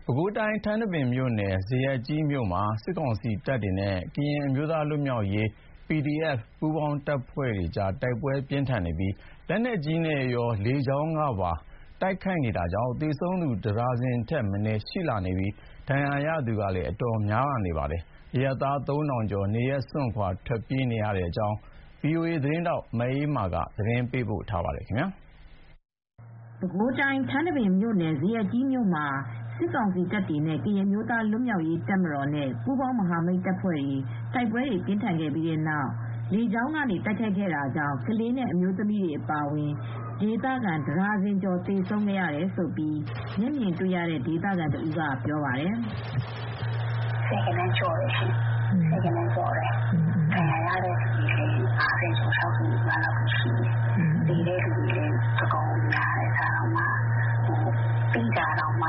ပဲခူးတိုင်းထန်းတပင်မြို့နယ်ဇရပ်ကြီးမြို့မှာစစ်ကောင်စီတပ်တွေနဲ့ကရင်အမျိုးသားလွတ်မြောက်ရေး PDF ပူးပေါင်းတပ်ဖွဲ့တွေကြားတိုက်ပွဲပြင်းထန်နေပြီးလက်နက်ကြီးနဲ့ရောလေကြောင်းကပါတိုက်ခိုက်နေတာကြောင့်သေဆုံးသူတဒါဇင်ထက်မနည်းရှိလာနေပြီးဒဏ်ရာရသူကလည်းအတော်များလာနေပါတယ်။အရပ်သား 3000 ကျော်နေရပ်စွန့်ခွာထွက်ပြေးနေရတဲ့အကြောင်း VOA သတင်းထောက်မအေးအေးမာကသတင်းပေးပို့ထားပါတယ်။ပဲခူးတိုင်းထန်းတပင်မြို့နယ်ဇရပ်ကြီးမြို့မှာစစ်ကောင်စီတပ်တွေနဲ့ကရင်မျိုးသားလွတ်မြောက်ရေးတပ်မတော်နဲ့ပူးပေါင်းမဟာမိတ်တပ်ဖွဲ့တွေတိုက်ပွဲတွေပြင်းထန်ခဲ့ပြီးတဲ့နောက်လေကြောင်းကနေတိုက်ခိုက်ခဲ့တာကြောင့်ကလေးနဲ့အမျိုးသမီးတွေအပါအဝင်ဒေသခံတဒါဇင်ကျော်သေဆုံးခဲ့ရတယ်လို့မျက်မြင်တွေ့ရတဲ့ဒေသခံတဦးကပြောပါတယ်။စိတ်ကလည်းကြော်တယ်ရှင်။စိတ်ကလည်းကြော်တယ်။ခံရတဲ့လူတွေလည်း50ကျော်60လောက်ရှိတယ်။ဒီတဲ့လူတွေလည်းသကောင်များတဲ့ဆာတော့မှပြီးတာတော့မှ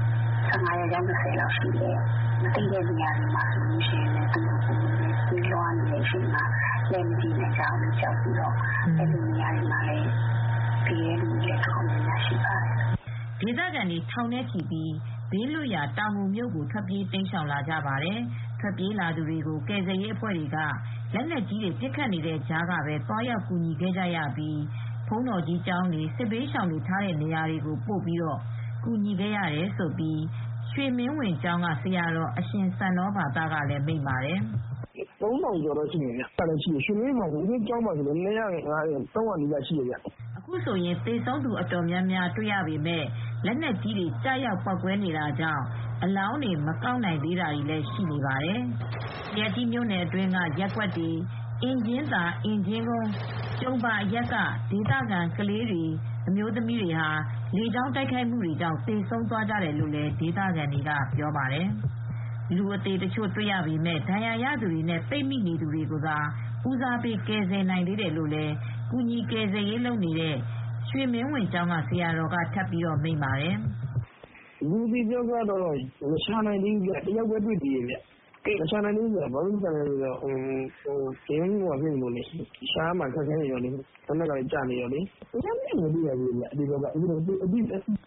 15ရက်ကျောင်း30လောက်ရှိတယ်။မသိတဲ့နေရာတွေမှာဆိုလို့ရှိရင်လည်းသူတို့ပြီးလွှားနေတဲ့အချိန်မှာလက်မကြည့်နိုင်ကြဘူးကြောက်ပြီးတော့အဲ့ဒီနေရာတွေမှာလည်းဒီလူတွေလည်းကောင်းနေတာရှိပါတယ်။ဒေသခံတွေထောင်ထဲချီပြီးဘေးလွတ်ရာတောင်ငူမြို့ကိုထွက်ပြေးတိမ်းရှောင်လာကြပါတယ်။ထွက်ပြေးလာသူတွေကိုကယ်ဆယ်ရေးအဖွဲ့တွေကလက်နက်ကြီးတွေပစ်ခတ်နေတဲ့ကြားကပဲတွားရောက်ကူညီခဲ့ကြရပြီးဘုန်းတော်ကြီးကျောင်းတွေစစ်ဘေးရှောင်တွေထားတဲ့နေရာတွေကိုပို့ပြီးကူညီခဲ့ရတယ်လို့ရွှေမင်းဝင်ကျောင်းကဆရာတော်အရှင်စံနောဘာသကလည်းမိန့်ပါတယ်။3000ကျော်တော့ရှိတယ်ဗျ။အဲ့ဒါရှိရွှေမင်းမှာဒီကျောင်းမှာဆိုလည်း250 300နီးပါးရှိတယ်ဗျ။အခုဆိုရင်သေဆုံးသူအတော်များများတွေ့ရပေမဲ့လက်နက်ကြီးတွေကြားရောက်ပောက်ကွဲနေတာကြောင့်အလောင်းတွေမကောက်နိုင်သေးတာတွေလည်းရှိနေပါတယ်။ရတိမြို့နယ်အတွင်းကရက်ကွက်တွေအင်ဂျင်သာအင်ဂျင်ကုန်းကျုံပါအရက်ကဒေသခံကလေးတွေအမျိုးသမီးတွေဟာလေကြောင်းတိုက်ခိုက်မှုတွေကြောင့်သေဆုံးသွားကြတယ်လို့လည်းဒေသခံတွေကပြောပါတယ်။လူအသေးတချို့တွေ့ရပေမဲ့ဒဏ်ရာရသူတွေနဲ့ပိတ်မိနေသူတွေကိုသာဦးစားပေးကယ်ဆယ်နိုင်သေးတယ်လို့လည်းကူညီကယ်ဆယ်ရေးလုပ်နေတဲ့ရွှေမင်းဝင်ကျောင်းကဆရာတော်ကထပ်ပြီးမိန့်ပါတယ်။လူတွေပြောကတော့မရှာနိုင်သေးဘူးဗျ။တယောက်ပဲတွေ့သေးတယ်ဗျ။မရှာနိုင်သေးဘူးဗျ။ဘာလို့ရှာနိုင်လဲဆိုတော့ကျင်းဟိုဖြစ်နေလို့လေရှားမှခက်ခဲနေရောလေဘယ်နဲ့ကလည်းကြာနေရောလေ။ဘယ်နဲ့မသိရဘူးဗျ။ဒီတော့ကအဒီမြတ်ပြီး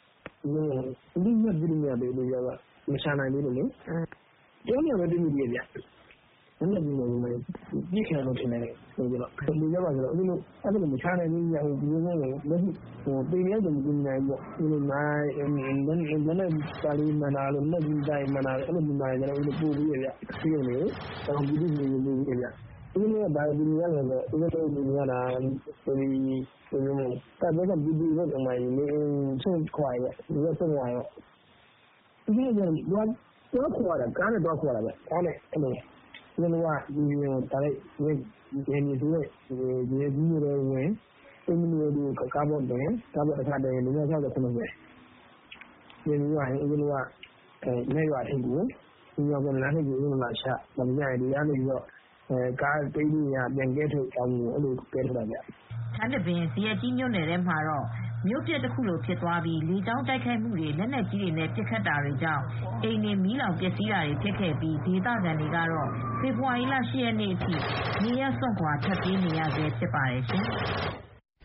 နေရတယ်လို့ပြောတာမရှာနိုင်သေးလို့လေ။ကျောင်းရပဲတွေ့မိတယ်ဗျ။ဘယ်နဲ့ဒီလိုပြည့်ခံလို့ထင်တယ်ဆိုတော့လူရပါဆိုတော့အခုလိုအဲ့လိုမချနိုင်ဘူးညဟိုဒီလိုမျိုးလက်ဟိုပေးရတဲ့ဒီနိုင်ပေါ့ဒီလိုနိုင်ဘယ်နဲ့ပါလီမနာလို့လက်ကြီးတိုင်းမနာအဲ့လိုနိုင်ကြတော့ဒီလိုပို့ပြီးရဗျပြည့်နေတော့ဒီလိုမျိုးလုပ်ရဗျဒီလိုဘာဒီလိုရလဲဆိုတော့ဒီလိုမျိုးရတာဒီလိုမျိုးတပ်တော့ဒီလိုတော့မှနေဆုံးခွာရဒီလိုဆုံးခွာရဒီလိုတော့ခွာတာကားနဲ့တော့ခွာတာဗျကားနဲ့အဲ့လိုဒီလိုကဒီဒါလေးဒီနေဆိုတဲ့ဒီကြီးတွေဝင်အင်းမျိုးတွေကားပေါ်တယ်ကားပေါ်တစ်ခါတည်းလူမျိုး60ခုပဲဒီလိုကဒီလိုကနေရွာထိပ်ကိုဒီရောကလမ်းထိပ်ကိုလာချမမြင်ရဒီကနေပြီးတော့ကားတိတ်ကြီးရပြန်ကဲထုတ်အောင်အဲ့လိုကဲထုတ်တာဗျထန်းတပင်ဇရပ်ကြီးမြို့နယ်ထဲမှာတော့မြို့ပြတစ်ခုလိုဖြစ်သွားပြီးလေကြောင်းတိုက်ခိုက်မှုတွေလက်နက်ကြီးတွေနဲ့ပစ်ခတ်တာတွေကြောင့်အိမ်တွေမီးလောင်ပျက်စီးတာတွေဖြစ်ခဲ့ပြီးဒေသခံတွေကတော့ဖေဖော်ဝါရီလ10ရက်နေ့အထိနေရပ်စွန့်ခွာထွက်ပြေးနေရဆဲဖြစ်ပါတယ်ရှင်။